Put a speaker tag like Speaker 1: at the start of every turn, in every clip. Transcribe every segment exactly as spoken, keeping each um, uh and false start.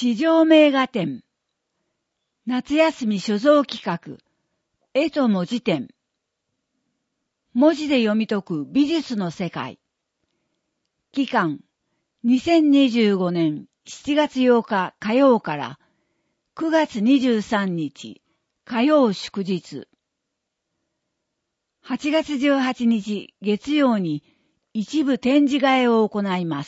Speaker 1: 地上名画展、夏休み所蔵企画、絵と文字展、文字で読み解く美術の世界。期間、にせんにじゅうごねんしちがつようか火曜からくがつにじゅうさんにち火曜祝日。はちがつじゅうはちにち月曜に一部展示会を行います。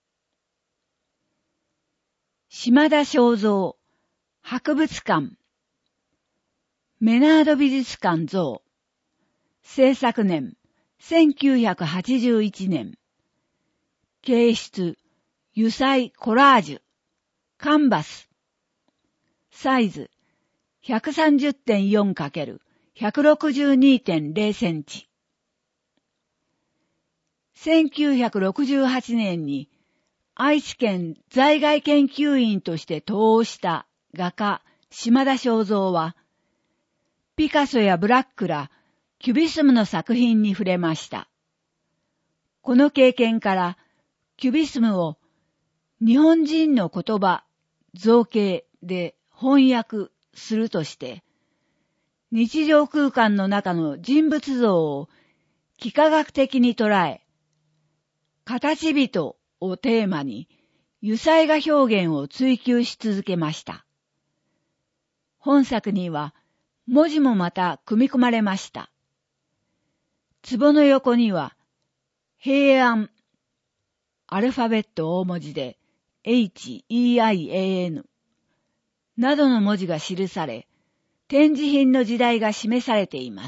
Speaker 1: 島田正蔵博物館、メナード美術館像、制作年せんきゅうひゃくはちじゅういちねん、形質油彩コラージュ、カンバス、サイズ ひゃくさんじゅってんよんかけるひゃくろくじゅうにてんゼロ センチ。せんきゅうひゃくろくじゅうはちねんに愛知県在外研究員として登用した画家島田正蔵は、ピカソやブラックらキュビスムの作品に触れました。この経験からキュビスムを日本人の言葉、造形で翻訳するとして、日常空間の中の人物像を幾何学的に捉え、形人をテーマに油彩画表現を追求し続けました。本作には文字もまた組み込まれました。壺の横には平安、アルファベット大文字で エイチイーアイエーエヌ などの文字が記され、展示品の時代が示されています。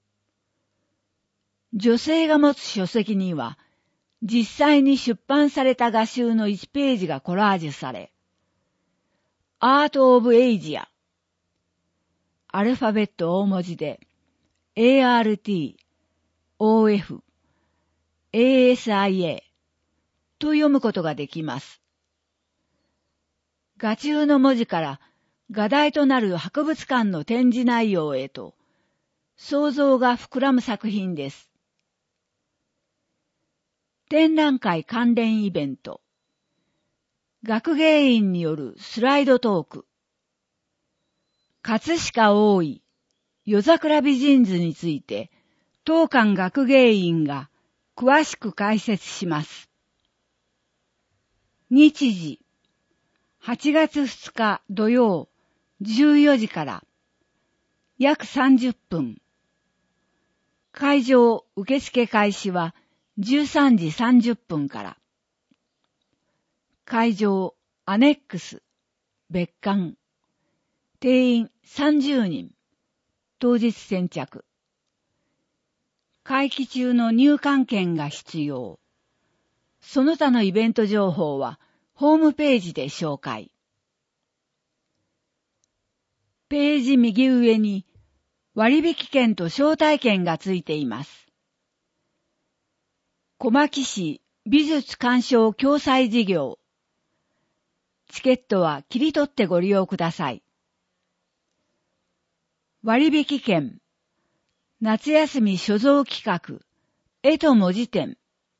Speaker 1: 女性が持つ書籍には、実際に出版された画集のいちページがコラージュされ、アート・オブ・エイジア、アルファベット大文字で エーアールティー、オーエフ、エーエスアイエー と読むことができます。画中の文字から画題となる博物館の展示内容へと想像が膨らむ作品です。展覧会関連イベント、学芸員によるスライドトーク、葛飾大井夜桜美人図について当館学芸員が詳しく解説します。日時はちがつふつか土曜じゅうよじから約さんじゅっぷん。会場受付開始はじゅうさんじさんじゅっぷんから。会場アネックス別館。定員さんじゅうにん。当日先着。会期中の入館券が必要。その他のイベント情報はホームページで紹介。ページ右上に割引券と招待券がついています。小牧市美術鑑賞共催事業。チケットは切り取ってご利用ください。割引券、夏休み所蔵企画、絵と文字展。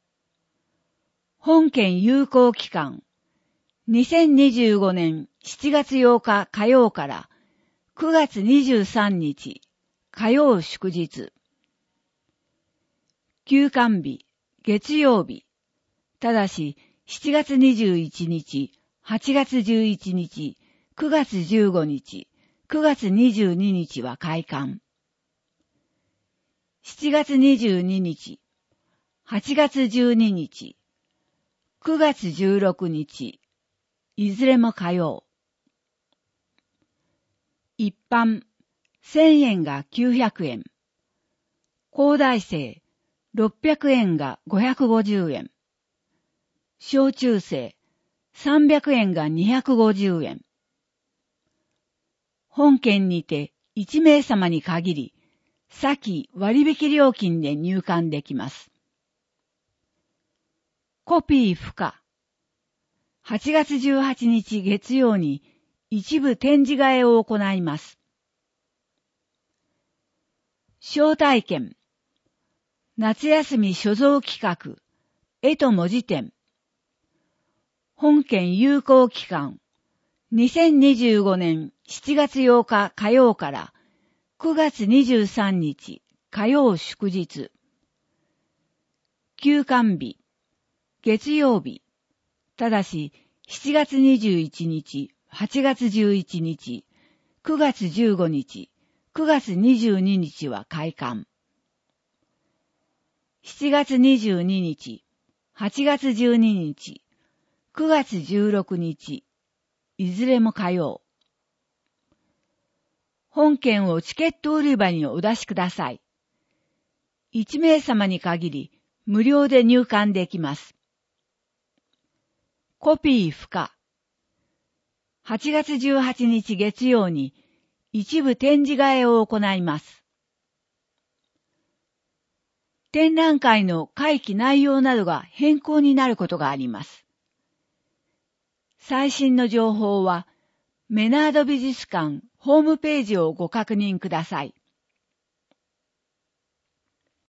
Speaker 1: 本券有効期間、にせんにじゅうごねんしちがつようか火曜からくがつにじゅうさんにち火曜祝日。休館日、月曜日。ただし、しちがつにじゅういちにち、はちがつじゅういちにち、くがつじゅうごにち、くがつにじゅうににちは開館。しちがつにじゅうににち、はちがつじゅうににち、くがつじゅうろくにち、いずれも火曜。一般、せんえんがきゅうひゃくえん。高大生、ろっぴゃくえんがごひゃくごじゅうえん。小中生、さんびゃくえんがにひゃくごじゅうえん。本券にていちめいさまに限り、先割引料金で入館できます。コピー不可。はちがつじゅうはちにち月曜に一部展示会を行います。招待券。夏休み所蔵企画、絵と文字展。本券有効期間、 にせんにじゅうごねんしちがつようか火曜からくがつにじゅうさんにち火曜祝日。休館日、月曜日。ただし、しちがつにじゅういちにち、はちがつじゅういちにち、くがつじゅうごにち、くがつにじゅうににちは開館。しちがつにじゅうににち、はちがつじゅうににち、くがつじゅうろくにち、いずれも火曜。本券をチケット売り場にお出しください。いちめいさまに限り無料で入館できます。コピー不可。はちがつじゅうはちにち月曜に一部展示替えを行います。展覧会の会期内容などが変更になることがあります。最新の情報はメナード美術館ホームページをご確認ください。